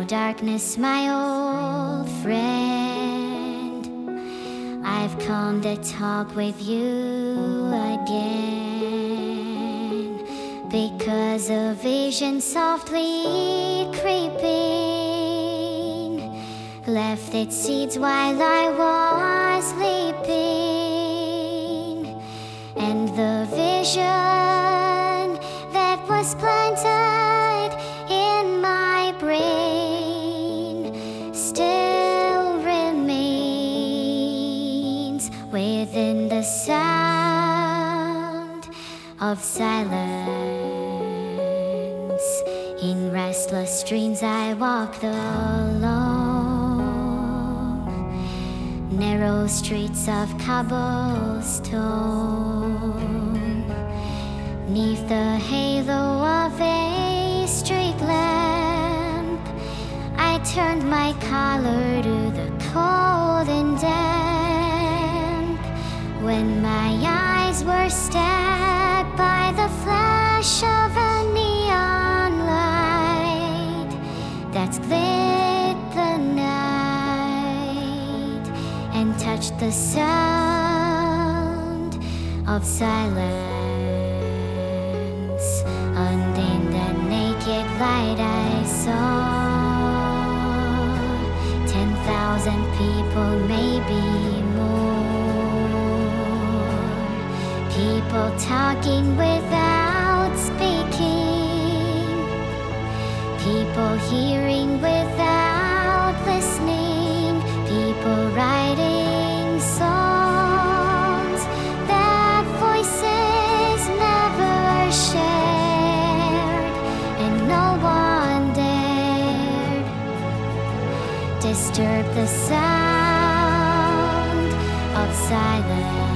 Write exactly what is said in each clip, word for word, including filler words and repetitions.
darkness, my old friend. I've come to talk with you again, because a vision softly creeping left its seeds while I was sleeping. And the vision that was planted in my brain still remains within the sound of silence. In restless dreams I walked alone, narrow streets of cobblestone, neath the halo of a street lamp. I turned my collar to the cold and damp, when my eyes were stabbed by the flash of a neon light that lit the night and touched the sound of silence. Undimmed and naked light I saw ten thousand people, maybe more. People talking without speaking, people hearing without listening, people writing songs that voices never shared, and no one dared disturb the sound of silence.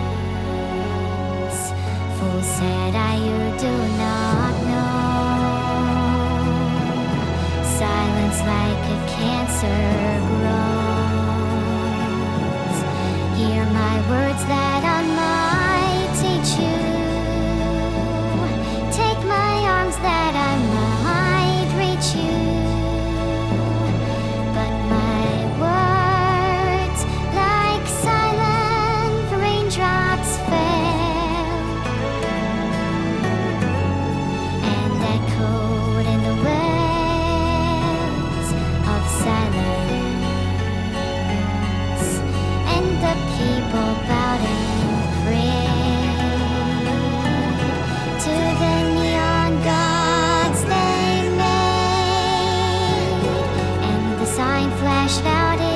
Fool, said I, you do not know. Silence like a cancer grows. Hear my words that I might teach you. Take my arms that I might reach you. But my words, like silent raindrops, fell and echoed in the wells of silence. And the people bowed and prayed to the neon gods they made, and the sign flashed out